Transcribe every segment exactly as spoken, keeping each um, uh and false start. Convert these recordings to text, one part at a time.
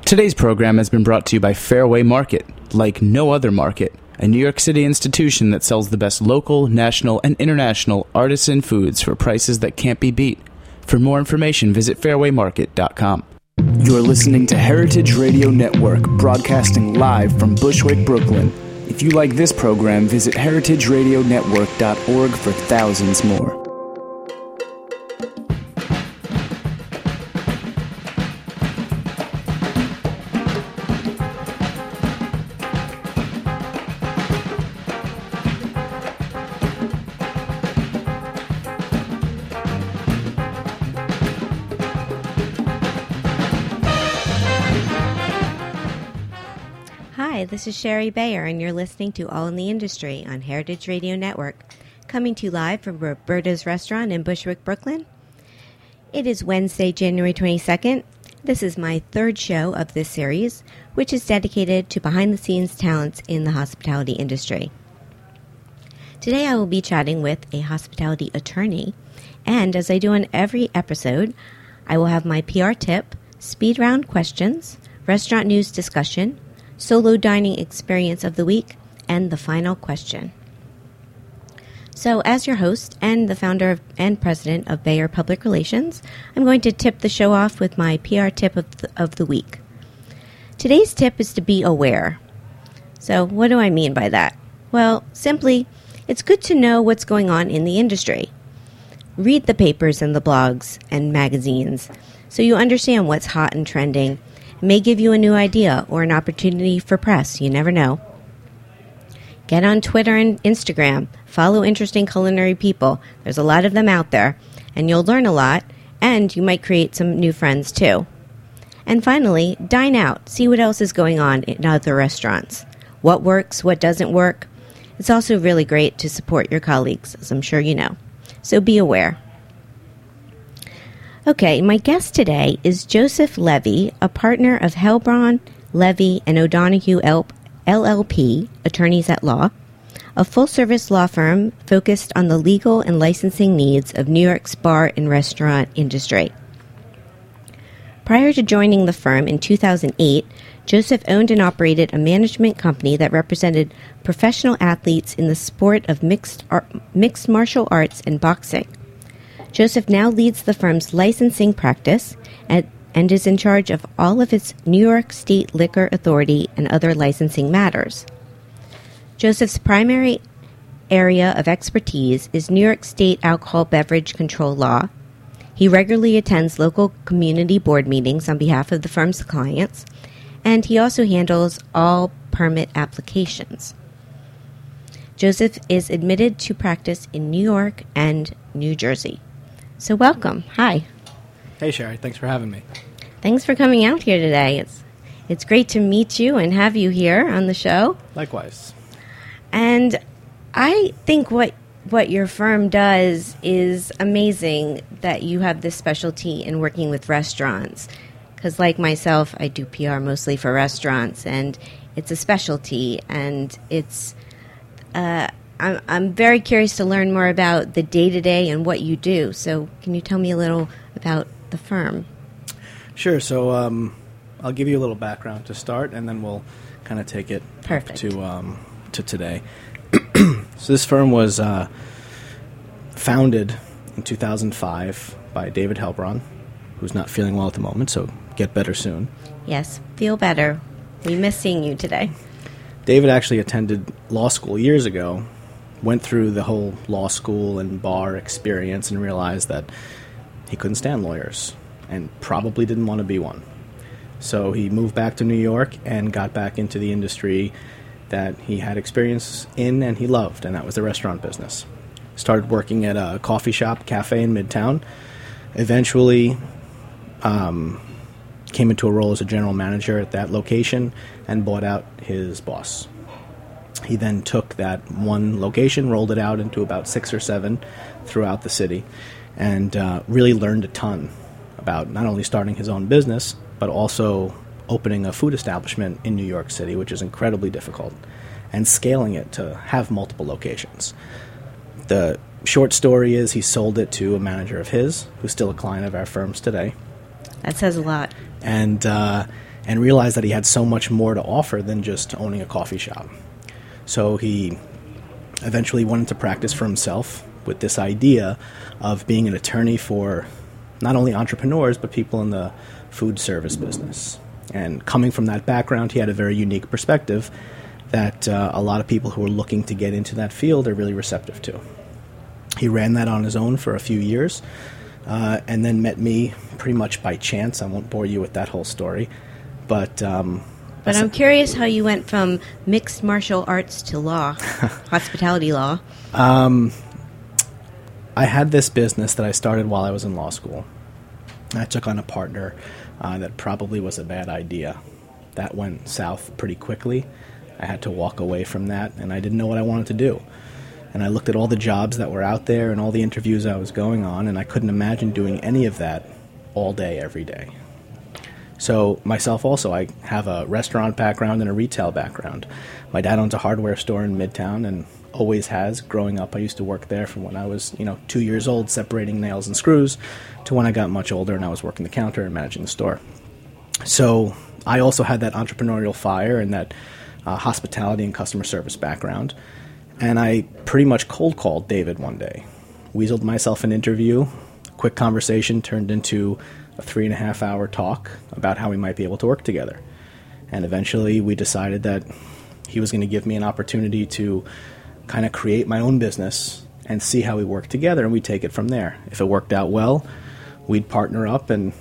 Today's program has been brought to you by Fairway Market, like no other market, a New York City institution that sells the best local, national, and international artisan foods for prices that can't be beat. For more information, visit fairway market dot com. You're listening to Heritage Radio Network, broadcasting live from Bushwick, Brooklyn. If you like this program, visit heritage radio network dot org for thousands more. Hi, this is Sherry Bayer, and you're listening to All in the Industry on Heritage Radio Network, coming to you live from Roberta's Restaurant in Bushwick, Brooklyn. It is Wednesday, January twenty-second. This is my third show of this series, which is dedicated to behind-the-scenes talents in the hospitality industry. Today I will be chatting with a hospitality attorney, and as I do on every episode, I will have my P R tip, speed round questions, restaurant news discussion, solo dining experience of the week, and the final question. So as your host and the founder of, and president of Bayer Public Relations, I'm going to tip the show off with my P R tip of the, of the week. Today's tip is to be aware. So what do I mean by that? Well, simply, it's good to know what's going on in the industry. Read the papers and the blogs and magazines so you understand what's hot and trending. May give you a new idea or an opportunity for press. You never know. Get on Twitter and Instagram. Follow interesting culinary people. There's a lot of them out there, and you'll learn a lot, and you might create some new friends too. And finally, dine out. See what else is going on in other restaurants. What works, what doesn't work. It's also really great to support your colleagues, as I'm sure you know. So be aware. Okay, my guest today is Joseph Levy, a partner of Helbron, Levy, and O'Donoghue L L P, attorneys at law, a full-service law firm focused on the legal and licensing needs of New York's bar and restaurant industry. Prior to joining the firm in two thousand eight, Joseph owned and operated a management company that represented professional athletes in the sport of mixed, ar- mixed martial arts and boxing. Joseph now leads the firm's licensing practice and, and is in charge of all of its New York State Liquor Authority and other licensing matters. Joseph's primary area of expertise is New York State alcohol beverage control law. He regularly attends local community board meetings on behalf of the firm's clients, and he also handles all permit applications. Joseph is admitted to practice in New York and New Jersey. So welcome. Hi. Hey, Sherry. Thanks for having me. Thanks for coming out here today. It's it's great to meet you and have you here on the show. Likewise. And I think what what your firm does is amazing, that you have this specialty in working with restaurants. Because like myself, I do P R mostly for restaurants, and it's a specialty, and it's... Uh, I'm, I'm very curious to learn more about the day-to-day and what you do. So can you tell me a little about the firm? Sure. So um, I'll give you a little background to start, and then we'll kind of take it Perfect. to um, to today. So this firm was uh, founded in two thousand five by David Helbron, who's not feeling well at the moment, so get better soon. Yes, feel better. We miss seeing you today. David actually attended law school years ago, went through the whole law school and bar experience, and realized that he couldn't stand lawyers and probably didn't want to be one. So he moved back to New York and got back into the industry that he had experience in and he loved, and that was the restaurant business. Started working at a coffee shop, cafe in Midtown. Eventually um, came into a role as a general manager at that location and bought out his boss. He then took that one location, rolled it out into about six or seven throughout the city, and uh, really learned a ton about not only starting his own business, but also opening a food establishment in New York City, which is incredibly difficult, and scaling it to have multiple locations. The short story is he sold it to a manager of his, who's still a client of our firms today. That says a lot. And uh, and realized that he had so much more to offer than just owning a coffee shop. So he eventually went into practice for himself with this idea of being an attorney for not only entrepreneurs, but people in the food service business. And coming from that background, he had a very unique perspective that uh, a lot of people who are looking to get into that field are really receptive to. He ran that on his own for a few years, uh, and then met me pretty much by chance. I won't bore you with that whole story, but... Um, but I'm curious how you went from mixed martial arts to law, hospitality law. Um, I had this business that I started while I was in law school. I took on a partner uh, that probably was a bad idea. That went south pretty quickly. I had to walk away from that, and I didn't know what I wanted to do. And I looked at all the jobs that were out there and all the interviews I was going on, and I couldn't imagine doing any of that all day, every day. So myself also, I have a restaurant background and a retail background. My dad owns a hardware store in Midtown and always has. Growing up, I used to work there from when I was, you know, two years old, separating nails and screws, to when I got much older and I was working the counter and managing the store. So I also had that entrepreneurial fire and that uh, hospitality and customer service background. And I pretty much cold called David one day. Weaseled myself an interview. Quick conversation turned into a three and a half hour talk about how we might be able to work together. And eventually we decided that he was going to give me an opportunity to kind of create my own business and see how we work together, and we'd take it from there. If it worked out well, we'd partner up and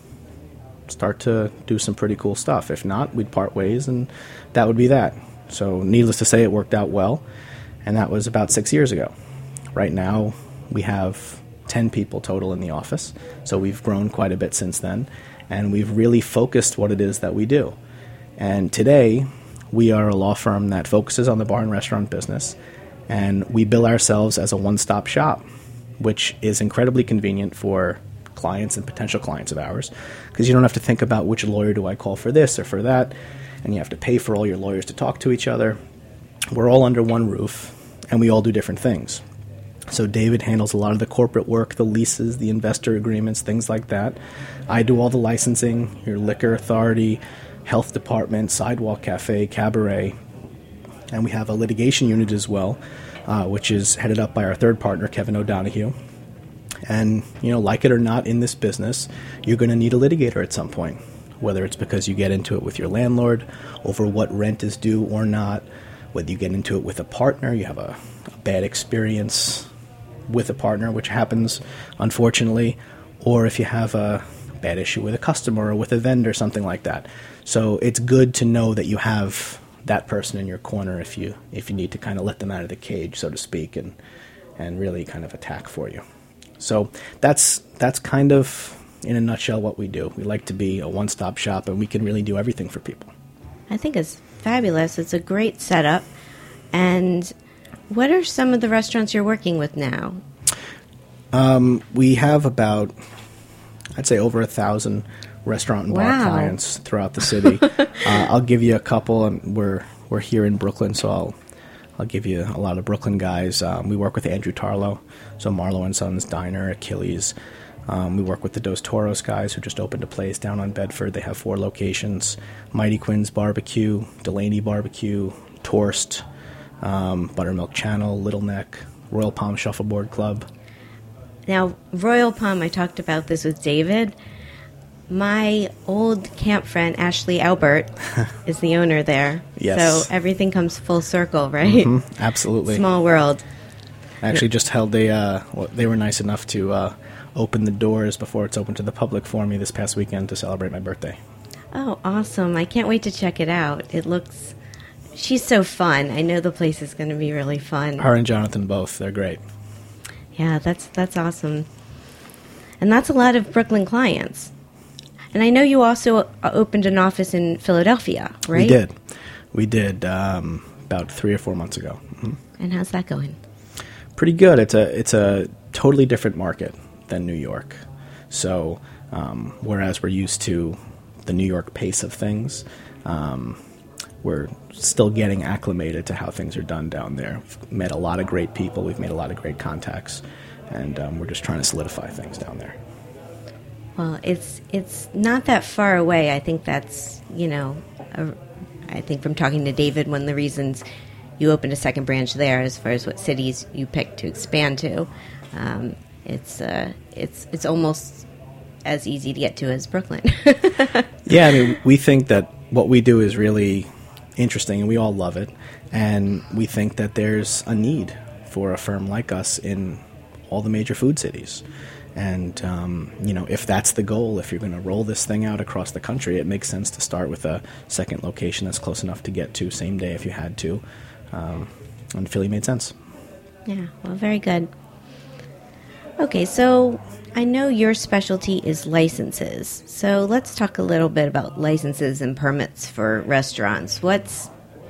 start to do some pretty cool stuff. If not, we'd part ways, and that would be that. So needless to say, it worked out well, and that was about six years ago. Right now, we have ten people total in the office, so we've grown quite a bit since then, and we've really focused what it is that we do. And today, we are a law firm that focuses on the bar and restaurant business, and we bill ourselves as a one-stop shop, which is incredibly convenient for clients and potential clients of ours, because you don't have to think about which lawyer do I call for this or for that, and you have to pay for all your lawyers to talk to each other. We're all under one roof, and we all do different things. So David handles a lot of the corporate work, the leases, the investor agreements, things like that. I do all the licensing, your liquor authority, health department, sidewalk cafe, cabaret. And we have a litigation unit as well, uh, which is headed up by our third partner, Kevin O'Donohue. And, you know, like it or not in this business, you're going to need a litigator at some point, whether it's because you get into it with your landlord over what rent is due or not, whether you get into it with a partner, you have a, a bad experience with a partner, which happens, unfortunately, or if you have a bad issue with a customer or with a vendor, something like that. So it's good to know that you have that person in your corner if you if you need to kind of let them out of the cage, so to speak, and and really kind of attack for you. So that's that's kind of, in a nutshell, what we do. We like to be a one-stop shop, and we can really do everything for people. I think it's fabulous. It's a great setup. And what are some of the restaurants you're working with now? Um, we have about, I'd say, over a thousand restaurant and bar wow. clients throughout the city. uh, I'll give you a couple. And we're we're here in Brooklyn, so I'll I'll give you a lot of Brooklyn guys. Um, we work with Andrew Tarlow, so Marlowe and Sons Diner, Achilles. Um, we work with the Dos Toros guys, who just opened a place down on Bedford. They have four locations: Mighty Quinn's Barbecue, Delaney Barbecue, Torst, um, Buttermilk Channel, Little Neck, Royal Palm Shuffleboard Club. Now, Royal Palm, I talked about this with David. My old camp friend, Ashley Albert, is the owner there. Yes. So everything comes full circle, right? Mm-hmm. Absolutely. Small world. I actually just held a, uh, well, they were nice enough to uh, open the doors before it's open to the public for me this past weekend to celebrate my birthday. Oh, awesome. I can't wait to check it out. It looks, she's so fun. I know the place is going to be really fun. Her and Jonathan both, they're great. Yeah, that's that's awesome. And that's a lot of Brooklyn clients. And I know you also opened an office in Philadelphia, right? We did. We did um, about three or four months ago. Mm-hmm. And how's that going? Pretty good. It's a it's a totally different market than New York. So um, whereas we're used to the New York pace of things, um, we're still getting acclimated to how things are done down there. We've met a lot of great people. We've made a lot of great contacts. And um, we're just trying to solidify things down there. Well, it's it's not that far away. I think that's, you know, a, I think from talking to David, one of the reasons you opened a second branch there, as far as what cities you picked to expand to, um, it's uh, it's it's almost as easy to get to as Brooklyn. Yeah, I mean, we think that what we do is really interesting, and we all love it. And we think that there's a need for a firm like us in all the major food cities. And, um, you know, if that's the goal, if you're going to roll this thing out across the country, it makes sense to start with a second location that's close enough to get to same day if you had to. Um, and Philly made sense. Yeah, well, very good. Okay, so I know your specialty is licenses. So let's talk a little bit about licenses and permits for restaurants. What's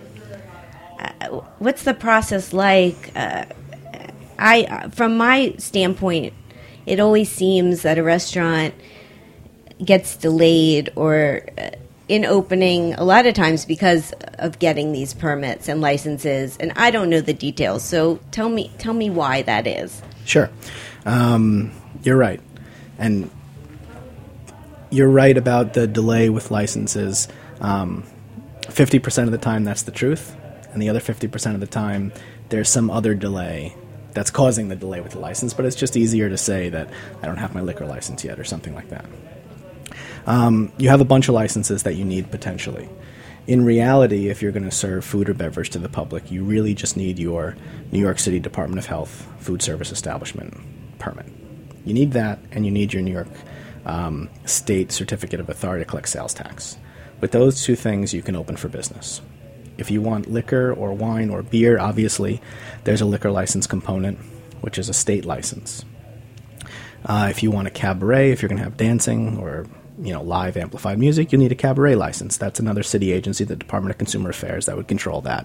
uh, what's the process like? Uh, I, from my standpoint, it always seems that a restaurant gets delayed or uh, in opening a lot of times because of getting these permits and licenses, and I don't know the details. So tell me, tell me why that is. Sure. Um, you're right. And you're right about the delay with licenses. Um, fifty percent of the time, that's the truth. And the other fifty percent of the time, there's some other delay that's causing the delay with the license. But it's just easier to say that I don't have my liquor license yet or something like that. Um, you have a bunch of licenses that you need potentially. In reality, if you're going to serve food or beverage to the public, you really just need your New York City Department of Health food service establishment permit. You need that, and you need your New York um, State Certificate of Authority to collect sales tax. With those two things, you can open for business. If you want liquor or wine or beer, obviously, there's a liquor license component, which is a state license. Uh, if you want a cabaret, if you're going to have dancing or you know, live amplified music, you need a cabaret license. That's another city agency, the Department of Consumer Affairs, that would control that.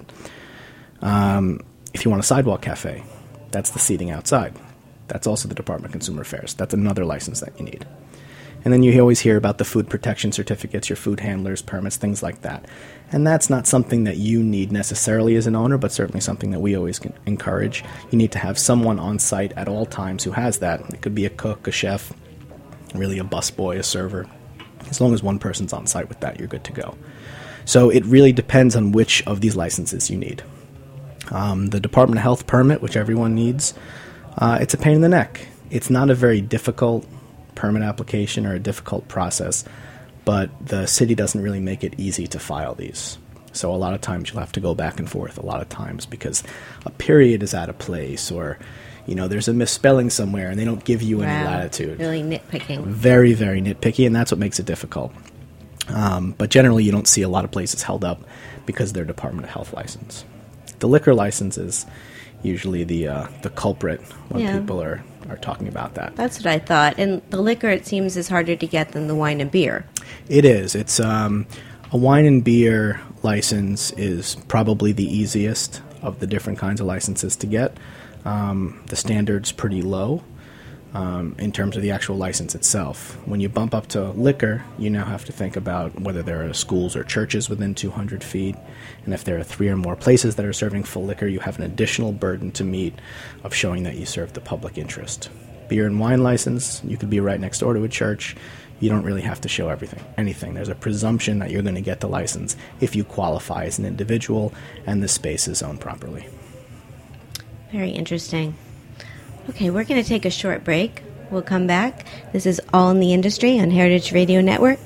Um, if you want a sidewalk cafe, that's the seating outside. That's also the Department of Consumer Affairs. That's another license that you need. And then you always hear about the food protection certificates, your food handlers, permits, things like that. And that's not something that you need necessarily as an owner, but certainly something that we always can encourage. You need to have someone on site at all times who has that. It could be a cook, a chef, really a busboy, a server. As long as one person's on site with that, you're good to go. So it really depends on which of these licenses you need. Um, the Department of Health permit, which everyone needs, uh, it's a pain in the neck. It's not a very difficult permit application or a difficult process, but the city doesn't really make it easy to file these. So a lot of times you'll have to go back and forth a lot of times because a period is out of place or you know, there's a misspelling somewhere and they don't give you wow, any latitude. Really nitpicking. Very, very nitpicky, and that's what makes it difficult. Um, but generally you don't see a lot of places held up because they're Department of Health license. The liquor license is usually the uh, the culprit when yeah. people are, are talking about that. That's what I thought. And the liquor, it seems, is harder to get than the wine and beer. It is. It's um, a wine and beer license is probably the easiest of the different kinds of licenses to get. Um, the standard's pretty low um, in terms of the actual license itself. When you bump up to liquor, you now have to think about whether there are schools or churches within two hundred feet. And if there are three or more places that are serving full liquor, you have an additional burden to meet of showing that you serve the public interest. Beer and wine license, you could be right next door to a church. You don't really have to show everything, anything. There's a presumption that you're going to get the license if you qualify as an individual and the space is owned properly. Very interesting. Okay, we're going to take a short break. We'll come back. This is All in the Industry on Heritage Radio Network.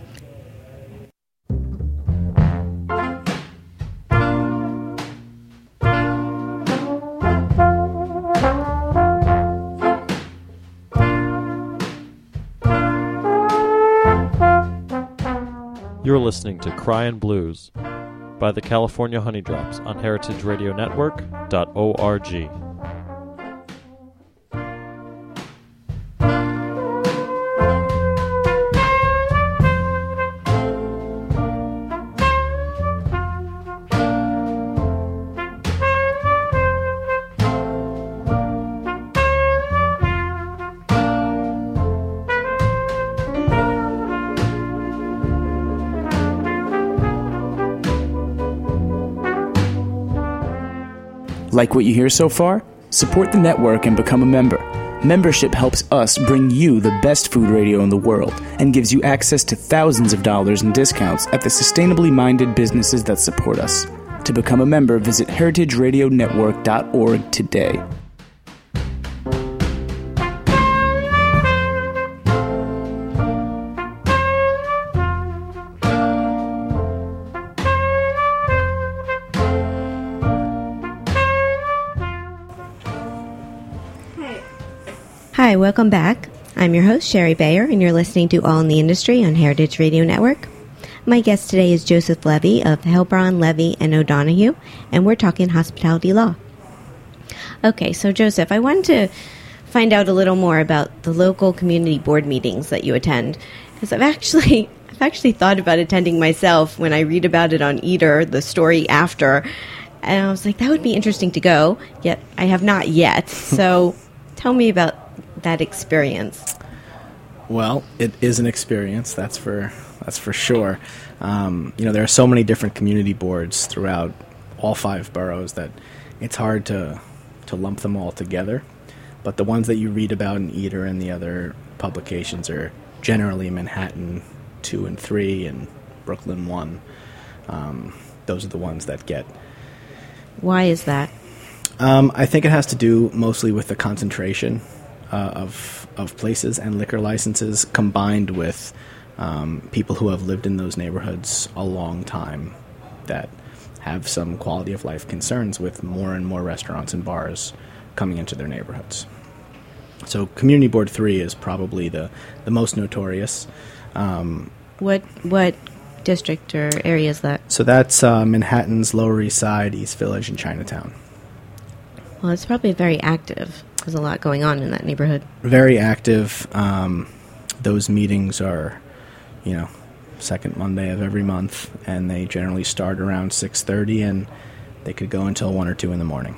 You're listening to Cryin' Blues by the California Honeydrops on heritage radio network dot org. Like what you hear so far? Support the network and become a member. Membership helps us bring you the best food radio in the world and gives you access to thousands of dollars in discounts at the sustainably minded businesses that support us. To become a member, visit heritage radio network dot org today. Hi, welcome back. I'm your host, Sherry Bayer, and you're listening to All in the Industry on Heritage Radio Network. My guest today is Joseph Levy of Heilbron, Levy and O'Donoghue, and we're talking hospitality law. Okay, so Joseph, I wanted to find out a little more about the local community board meetings that you attend, because I've actually I've actually thought about attending myself when I read about it on Eater, the story after, and I was like, that would be interesting to go, yet I have not yet. So tell me about that experience. Well, it is an experience, that's for that's for sure. Um, you know, there are so many different community boards throughout all five boroughs that it's hard to to lump them all together. But the ones that you read about in Eater and the other publications are generally Manhattan two and three and Brooklyn one. Um, those are the ones that get. Why is that? Um, I think it has to do mostly with the concentration uh, of of places and liquor licenses, combined with um, people who have lived in those neighborhoods a long time that have some quality of life concerns with more and more restaurants and bars coming into their neighborhoods. So Community Board three is probably the, the most notorious. Um, what what district or area is that? So that's uh, Manhattan's Lower East Side, East Village, and Chinatown. Well, it's probably very active. There's a lot going on in that neighborhood. Very active. Um, those meetings are, you know, second Monday of every month, and they generally start around six thirty, and they could go until one or two in the morning.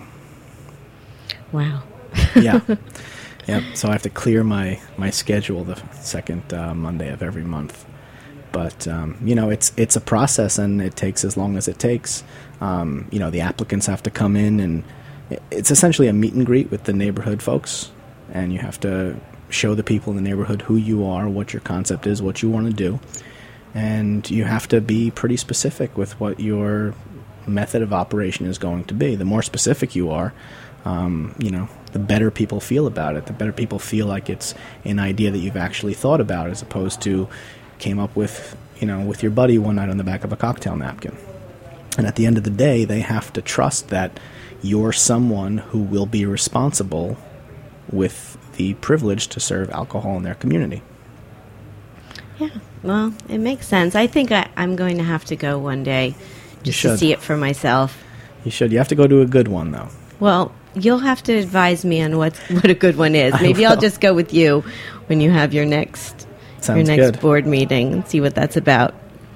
Wow. Yeah. Yep. So I have to clear my, my schedule the second uh, Monday of every month. But, um, you know, it's it's a process, and it takes as long as it takes. Um, you know, the applicants have to come in, and it's essentially a meet and greet with the neighborhood folks, and you have to show the people in the neighborhood who you are, what your concept is, what you want to do. And you have to be pretty specific with what your method of operation is going to be. The more specific you are, um, you know, the better people feel about it. The better people feel like it's an idea that you've actually thought about, as opposed to came up with, you know, with your buddy one night on the back of a cocktail napkin. And at the end of the day, they have to trust that you're someone who will be responsible with the privilege to serve alcohol in their community. Yeah, well, it makes sense. I think I, I'm going to have to go one day just to see it for myself. You should. You have to go to a good one, though. Well, you'll have to advise me on what what a good one is. Maybe I'll just go with you when you have your next Sounds your next good. board meeting and see what that's about.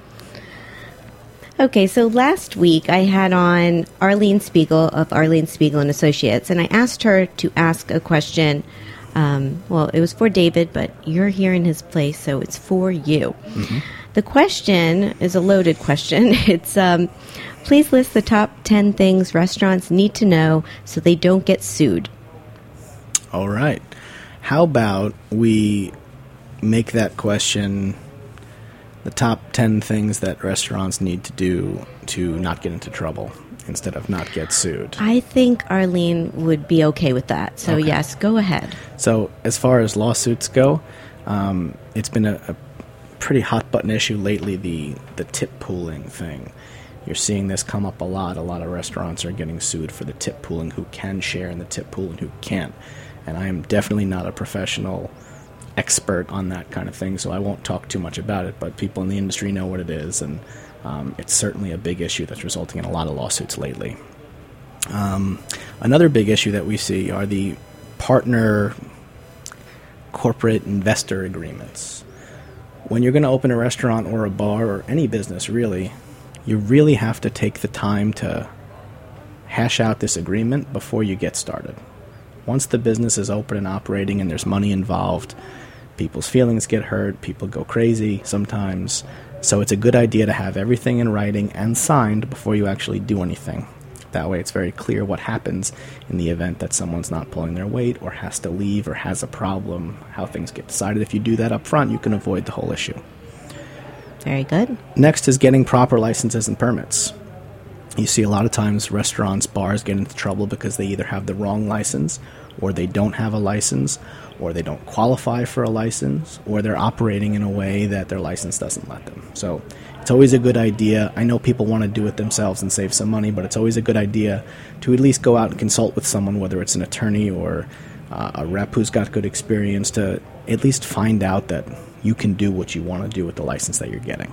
Okay, so last week I had on Arlene Spiegel of Arlene Spiegel and Associates, and I asked her to ask a question. Um, well, it was for David, but you're here in his place, so it's for you. Mm-hmm. The question is a loaded question. It's, um, please list the top ten things restaurants need to know so they don't get sued. All right. How about we make that question the top ten things that restaurants need to do to not get into trouble instead of not get sued? I think Arlene would be okay with that. So, okay. Yes, go ahead. So as far as lawsuits go, um, it's been a, a pretty hot-button issue lately, the, the tip pooling thing. You're seeing this come up a lot. A lot of restaurants are getting sued for the tip pooling, who can share in the tip pool and who can't. And I am definitely not a professional expert on that kind of thing, so I won't talk too much about it, but people in the industry know what it is, and um, it's certainly a big issue that's resulting in a lot of lawsuits lately. Um, another big issue that we see are the partner corporate investor agreements. When you're going to open a restaurant or a bar or any business, really, you really have to take the time to hash out this agreement before you get started. Once the business is open and operating and there's money involved, people's feelings get hurt, people go crazy sometimes. So it's a good idea to have everything in writing and signed before you actually do anything. That way it's very clear what happens in the event that someone's not pulling their weight or has to leave or has a problem, how things get decided. If you do that up front, you can avoid the whole issue. Very good. Next is getting proper licenses and permits. You see a lot of times restaurants, bars get into trouble because they either have the wrong license, or they don't have a license, or they don't qualify for a license, or they're operating in a way that their license doesn't let them. So it's always a good idea. I know people want to do it themselves and save some money, but it's always a good idea to at least go out and consult with someone, whether it's an attorney or uh, a rep who's got good experience, to at least find out that you can do what you want to do with the license that you're getting.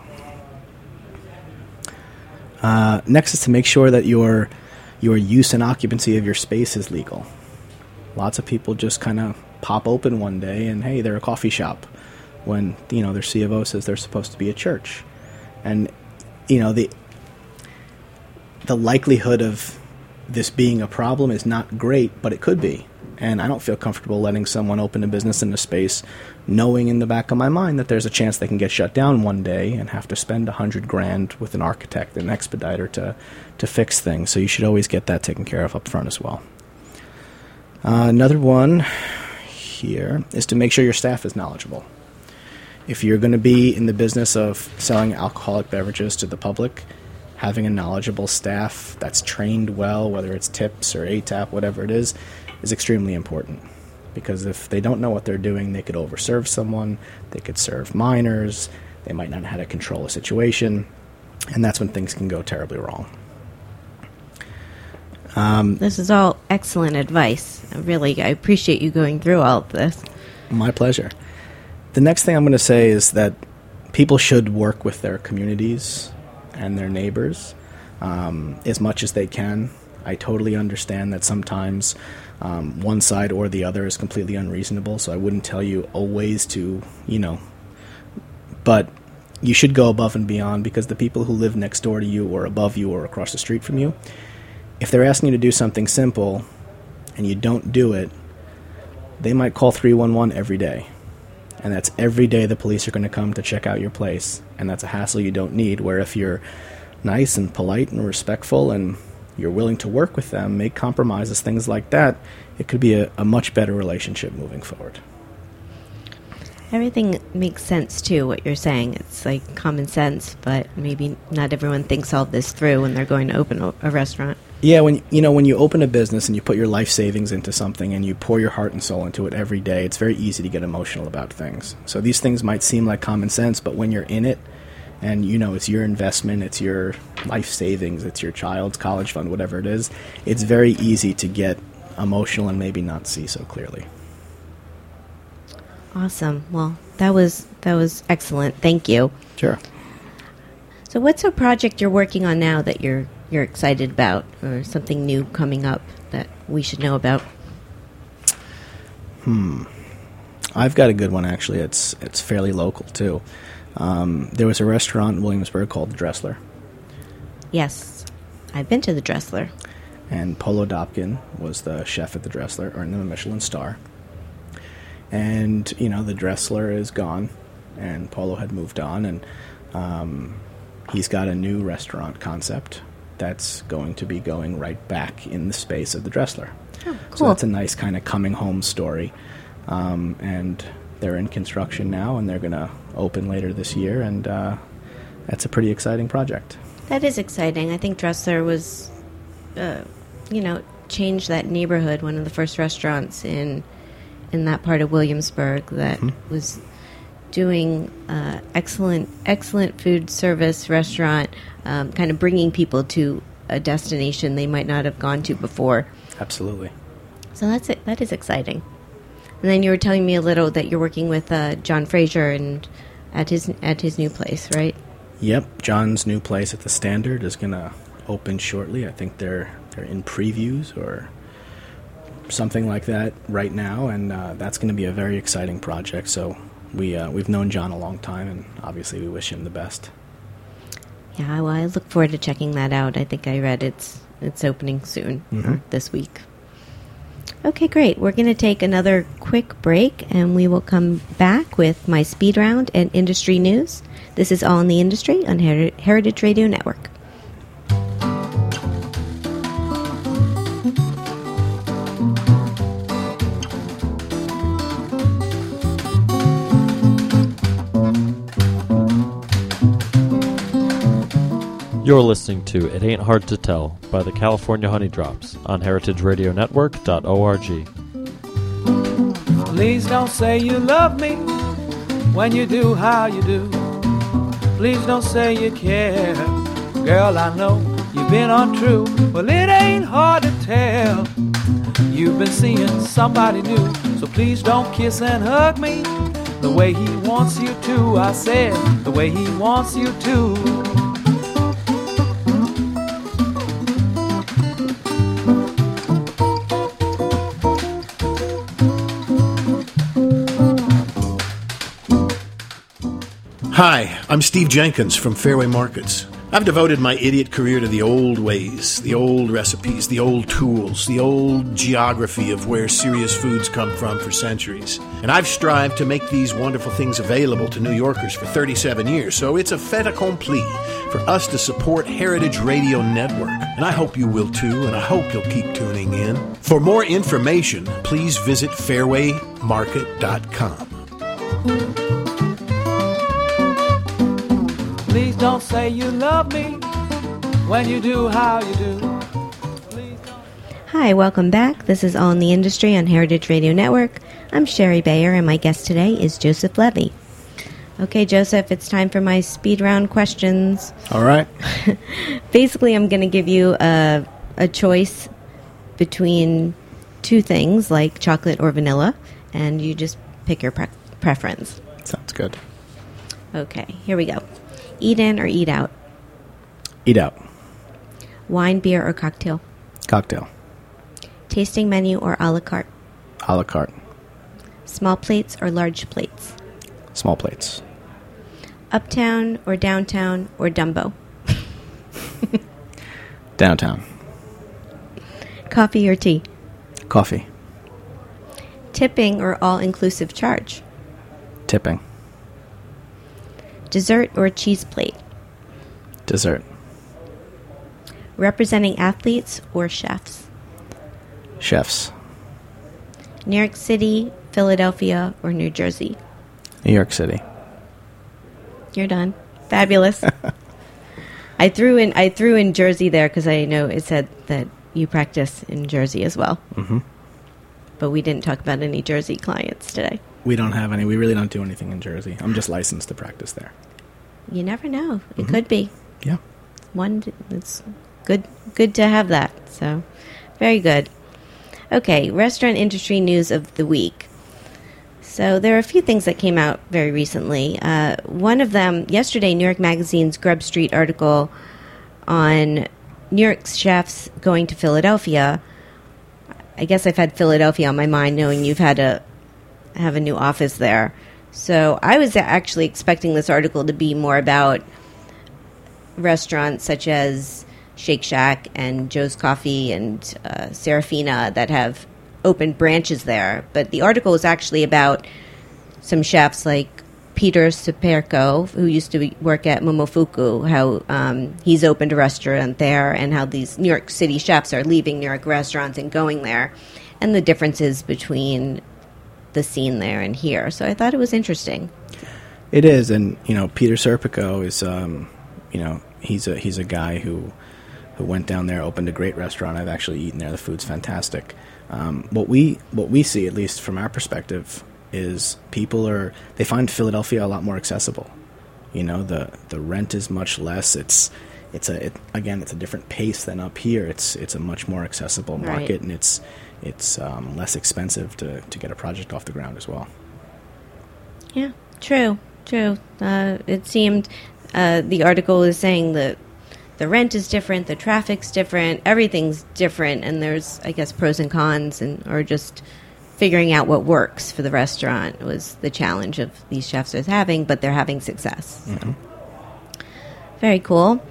Uh, next is to make sure that your your use and occupancy of your space is legal. Lots of people just kind of pop open one day and, hey, they're a coffee shop, when, you know, their C of O says they're supposed to be a church. And, you know, the the likelihood of this being a problem is not great, but it could be. And I don't feel comfortable letting someone open a business in a space knowing in the back of my mind that there's a chance they can get shut down one day and have to spend a hundred grand with an architect and expediter to, to fix things. So you should always get that taken care of up front as well. Uh, another one here is to make sure your staff is knowledgeable. If you're going to be in the business of selling alcoholic beverages to the public, having a knowledgeable staff that's trained well, whether it's tips or A T A P, whatever it is, is extremely important. Because if they don't know what they're doing, they could overserve someone, they could serve minors, they might not know how to control a situation, and that's when things can go terribly wrong. Um, this is all excellent advice. I really, I appreciate you going through all of this. My pleasure. The next thing I'm going to say is that people should work with their communities and their neighbors um, as much as they can. I totally understand that sometimes um, one side or the other is completely unreasonable, so I wouldn't tell you always to, you know, but you should go above and beyond, because the people who live next door to you or above you or across the street from you, if they're asking you to do something simple and you don't do it, they might call three one one every day. And that's every day the police are going to come to check out your place. And that's a hassle you don't need, where if you're nice and polite and respectful and you're willing to work with them, make compromises, things like that, it could be a, a much better relationship moving forward. Everything makes sense, too, what you're saying. It's like common sense, but maybe not everyone thinks all this through when they're going to open a, a restaurant. Yeah, when you know when you open a business and you put your life savings into something and you pour your heart and soul into it every day, it's very easy to get emotional about things. So these things might seem like common sense, but when you're in it, and you know it's your investment, it's your life savings, it's your child's college fund, whatever it is, it's very easy to get emotional and maybe not see so clearly. Awesome. Well, that was that was excellent. Thank you. Sure. So what's a project you're working on now that you're you're excited about, or something new coming up that we should know about? Hmm. I've got a good one, actually. It's it's fairly local, too. Um, there was a restaurant in Williamsburg called The Dressler. Yes. I've been to The Dressler. And Polo Dopkin was the chef at The Dressler, earned them a Michelin star. And, you know, The Dressler is gone, and Polo had moved on, and um, he's got a new restaurant concept that's going to be going right back in the space of The Dressler. Oh, cool. So that's a nice kind of coming home story. Um, and they're in construction now, and they're going to open later this year, and uh, that's a pretty exciting project. That is exciting. I think Dressler was, uh, you know, changed that neighborhood, one of the first restaurants in in that part of Williamsburg that mm-hmm. was doing uh, excellent, excellent food service restaurant, um, kind of bringing people to a destination they might not have gone to before. Absolutely. So that's it. That is exciting. And then you were telling me a little that you're working with uh, John Fraser and at his at his new place, right? Yep, John's new place at the Standard is going to open shortly. I think they're they're in previews or something like that right now, and uh, that's going to be a very exciting project. So we uh, we've known John a long time, and obviously we wish him the best. Yeah, well, I look forward to checking that out. I think I read it's it's opening soon, mm-hmm. this week. Okay, great. We're going to take another quick break, and we will come back with my speed round and industry news. This is All in the Industry on Her- Heritage Radio Network. You're listening to It Ain't Hard to Tell by the California Honey Drops on heritage radio network dot org. Please don't say you love me when you do how you do. Please don't say you care. Girl, I know you've been untrue. Well, it ain't hard to tell. You've been seeing somebody new. So please don't kiss and hug me the way he wants you to. I said the way he wants you to. Hi, I'm Steve Jenkins from Fairway Markets. I've devoted my idiot career to the old ways, the old recipes, the old tools, the old geography of where serious foods come from for centuries. And I've strived to make these wonderful things available to New Yorkers for thirty-seven years, so it's a fait accompli for us to support Heritage Radio Network. And I hope you will too, and I hope you'll keep tuning in. For more information, please visit fairway market dot com. Please don't say you love me when you do how you do. Please don't. Hi, welcome back. This is All in the Industry on Heritage Radio Network. I'm Sherry Bayer, and my guest today is Joseph Levy. Okay, Joseph, it's time for my speed round questions. All right. Basically, I'm going to give you a, a choice between two things, like chocolate or vanilla, and you just pick your pre- preference. Sounds good. Okay, here we go. Eat in or eat out? Eat out. Wine, beer, or cocktail? Cocktail. Tasting menu or a la carte? A la carte. Small plates or large plates? Small plates. Uptown or downtown or Dumbo? Downtown. Coffee or tea? Coffee. Tipping or all-inclusive charge? Tipping. Dessert or cheese plate? Dessert. Representing athletes or chefs? Chefs. New York City, Philadelphia, or New Jersey? New York City. You're done. Fabulous. I threw in I threw in Jersey there because I know it said that you practice in Jersey as well. Mm-hmm. But we didn't talk about any Jersey clients today. We don't have any. We really don't do anything in Jersey. I'm just licensed to practice there. You never know. It Mm-hmm. could be. Yeah. One, it's good good to have that. So, very good. Okay, restaurant industry news of the week. So there are a few things that came out very recently. Uh, one of them, yesterday, New York Magazine's Grub Street article on New York chefs going to Philadelphia. I guess I've had Philadelphia on my mind, knowing you've had to have a new office there. So I was actually expecting this article to be more about restaurants such as Shake Shack and Joe's Coffee and uh, Serafina that have opened branches there. But the article is actually about some chefs like Peter Saperco, who used to be, work at Momofuku, how um, he's opened a restaurant there, and how these New York City chefs are leaving New York restaurants and going there, and the differences between the scene there and here. So I thought it was interesting. It is, and you know, Peter Serpico is, um, you know, he's a he's a guy who who went down there, opened a great restaurant. I've actually eaten there. The food's fantastic. Um, what we what we see, at least from our perspective, is people are they find Philadelphia a lot more accessible. You know, the the rent is much less. It's it's a it, again, it's a different pace than up here. It's it's a much more accessible market, Right. and it's it's um, less expensive to, to get a project off the ground as well. Yeah, true, true. Uh, it seemed uh, the article is saying that the rent is different, the traffic's different, everything's different, and there's, I guess, pros and cons, and or just figuring out what works for the restaurant was the challenge of these chefs are having, but they're having success. So. Mm-hmm. Very cool.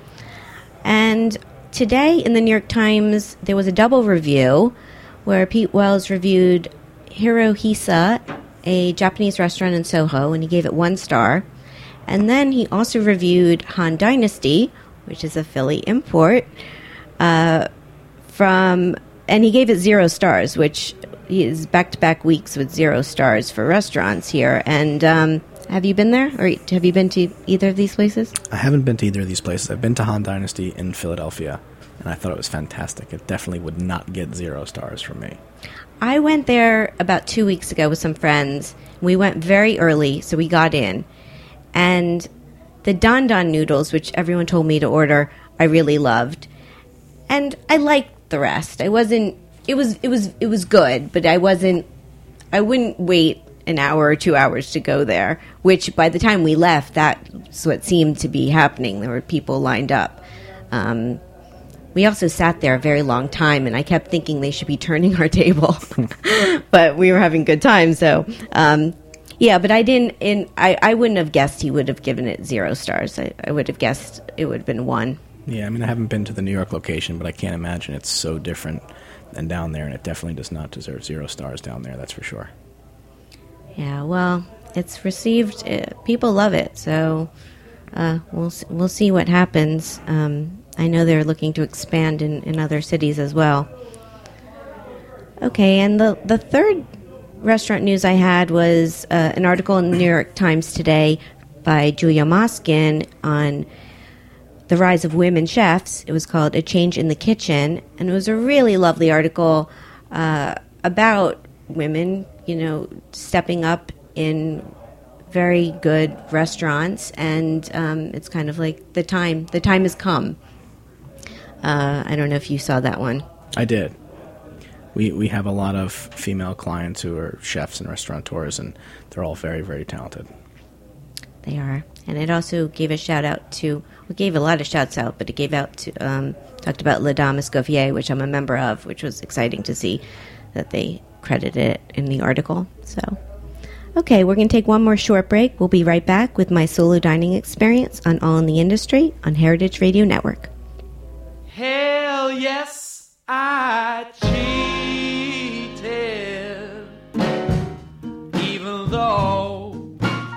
And today in the New York Times, there was a double review where Pete Wells reviewed Hirohisa, a Japanese restaurant in Soho, and he gave it one star. And then he also reviewed Han Dynasty, which is a Philly import, uh, from, and he gave it zero stars, which is back-to-back weeks with zero stars for restaurants here. And um, Have you been there, or have you been to either of these places? I haven't been to either of these places. I've been to Han Dynasty in Philadelphia, and I thought it was fantastic. It definitely would not get zero stars from me. I went there about two weeks ago with some friends. We went very early, so we got in. And the Don Don noodles, which everyone told me to order, I really loved. And I liked the rest. I wasn't, it was, it was, it was good, but I wasn't, I wouldn't wait an hour or two hours to go there, which by the time we left, that's what seemed to be happening. There were people lined up. Um, we also sat there a very long time, and I kept thinking they should be turning our table. But we were having good time, so... Um, yeah, but I didn't... In, I, I wouldn't have guessed he would have given it zero stars. I, I would have guessed it would have been one. Yeah, I mean, I haven't been to the New York location, but I can't imagine it's so different than down there, and it definitely does not deserve zero stars down there, that's for sure. Yeah, well, it's received... Uh, people love it, so uh, we'll, we'll see what happens. Um... I know they're looking to expand in, in other cities as well. Okay, and the, the third restaurant news I had was uh, an article in the New York Times today by Julia Moskin on the rise of women chefs. It was called A Change in the Kitchen, and it was a really lovely article uh, about women, you know, stepping up in very good restaurants, and um, it's kind of like the time, the time has come. Uh, I don't know if you saw that one. I did. We we have a lot of female clients who are chefs and restaurateurs, and they're all very, very talented. They are. And it also gave a shout-out to, well, gave a lot of shouts-out, but it gave out to, um, talked about Les Dames Escoffier, which I'm a member of, which was exciting to see that they credited it in the article. So, okay, we're going to take one more short break. We'll be right back with my solo dining experience on All in the Industry on Heritage Radio Network. Hell yes, I cheated, even though,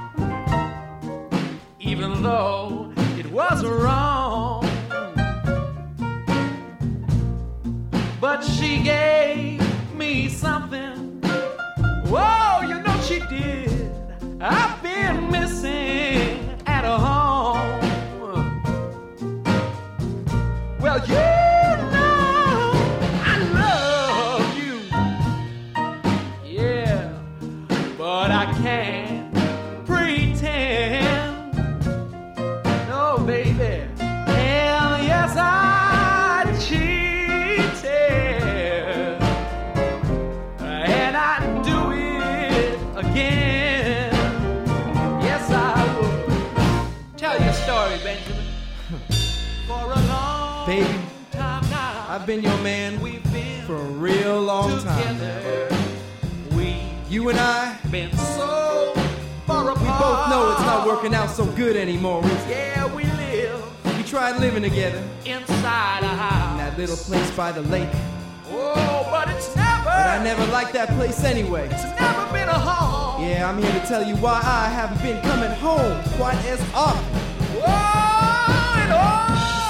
even though it was wrong. But she gave me something, whoa, you know she did. I've been missing at home. Well, you know I love you, yeah, but I can't pretend. No, baby, hell yes, I cheated, and I'd do it again. Yes, I would. Tell your story, Benjamin. For a long Baby, I've been your man for a real long time. We, you and I, been so far apart. We both know it's not working out so good anymore. Yeah, we live. We tried living together inside a house in that little place by the lake. Oh, but it's never. But I never liked that place anyway. It's never been a home. Yeah, I'm here to tell you why I haven't been coming home quite as often. Whoa, and all.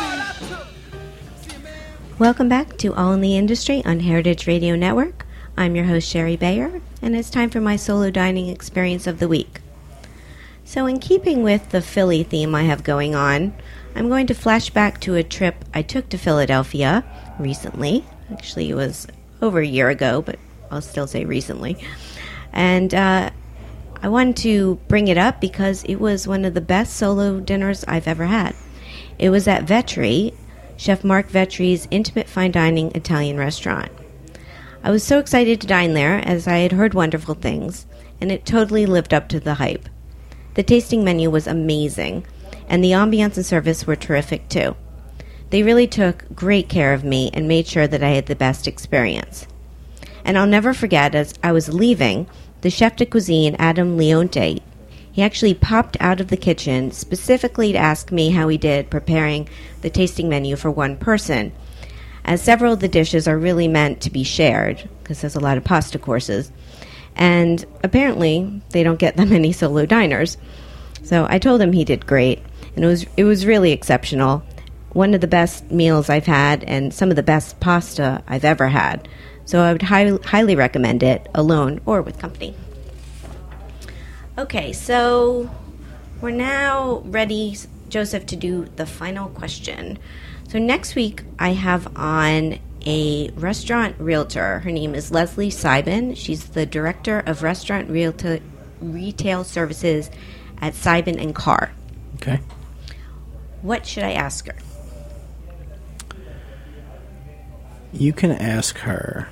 Welcome back to All in the Industry on Heritage Radio Network. I'm your host, Sherry Bayer, and it's time for my solo dining experience of the week. So in keeping with the Philly theme I have going on, I'm going to flash back to a trip I took to Philadelphia recently. Actually, it was over a year ago, but I'll still say recently. And uh, I wanted to bring it up because it was one of the best solo dinners I've ever had. It was at Vetri, Chef Mark Vetri's intimate fine dining Italian restaurant. I was so excited to dine there as I had heard wonderful things, and it totally lived up to the hype. The tasting menu was amazing, and the ambiance and service were terrific too. They really took great care of me and made sure that I had the best experience. And I'll never forget, as I was leaving, the chef de cuisine, Adam Leonte, he actually popped out of the kitchen specifically to ask me how he did preparing the tasting menu for one person, as several of the dishes are really meant to be shared, because there's a lot of pasta courses, and apparently they don't get that many solo diners. So I told him he did great, and it was it was really exceptional. One of the best meals I've had, and some of the best pasta I've ever had. So I would hi- highly recommend it, alone or with company. Okay, so We're now ready, Joseph, to do the final question. So next week I have on a restaurant realtor. Her name is Leslie Seibin. She's the Director of Restaurant Realta- Retail Services at Seibin and Carr. Okay. What should I ask her? You can ask her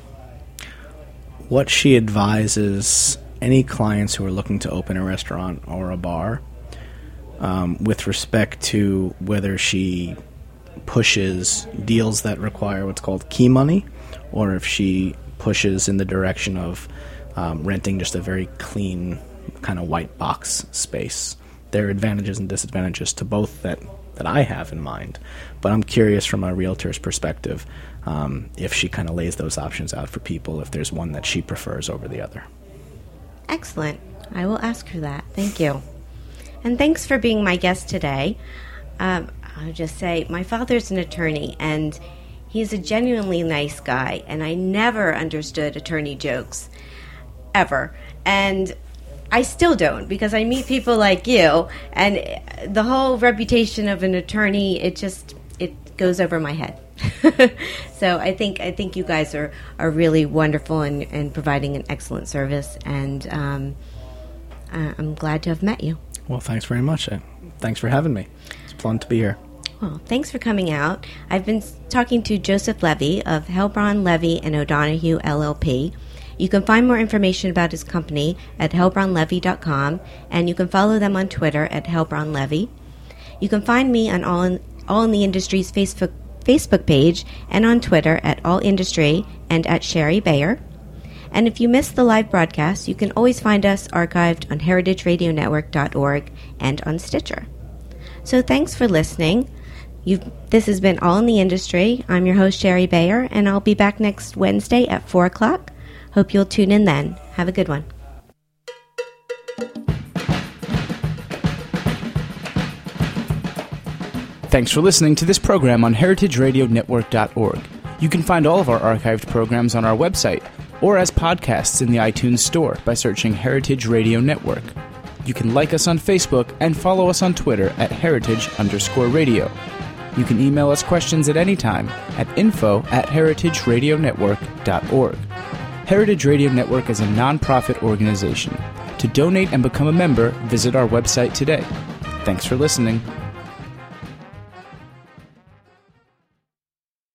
what she advises any clients who are looking to open a restaurant or a bar um, with respect to whether she pushes deals that require what's called key money, or if she pushes in the direction of um, renting just a very clean kind of white box space. There are advantages and disadvantages to both that, that I have in mind, but I'm curious from a realtor's perspective um, if she kind of lays those options out for people, if there's one that she prefers over the other. Excellent. I will ask her that. Thank you. And thanks for being my guest today. Um, I'll just say, my father's an attorney, and he's a genuinely nice guy, and I never understood attorney jokes, ever. And I still don't, because I meet people like you, and the whole reputation of an attorney, it just, it goes over my head. So I think I think you guys are, are really wonderful and, and providing an excellent service, and um, I'm glad to have met you. Well, thanks very much. Thanks for having me. It's fun to be here. Well, thanks for coming out. I've been talking to Joseph Levy of Helbron, Levy and O'Donoghue, L L P. You can find more information about his company at helbron levy dot com, and you can follow them on Twitter at helbron levy. You can find me on All in, All in the Industry's Facebook Facebook page and on Twitter at All Industry and at Sherry Bayer. And if you missed the live broadcast, you can always find us archived on heritage radio network dot org and on Stitcher. So thanks for listening. You've, this has been All in the Industry. I'm your host, Sherry Bayer, and I'll be back next Wednesday at four o'clock. Hope you'll tune in then. Have a good one. Thanks for listening to this program on heritage radio network dot org. You can find all of our archived programs on our website or as podcasts in the iTunes Store by searching Heritage Radio Network. You can like us on Facebook and follow us on Twitter at heritage underscore radio. You can email us questions at any time at info at heritage radio network dot org. Heritage Radio Network is a non-profit organization. To donate and become a member, visit our website today. Thanks for listening.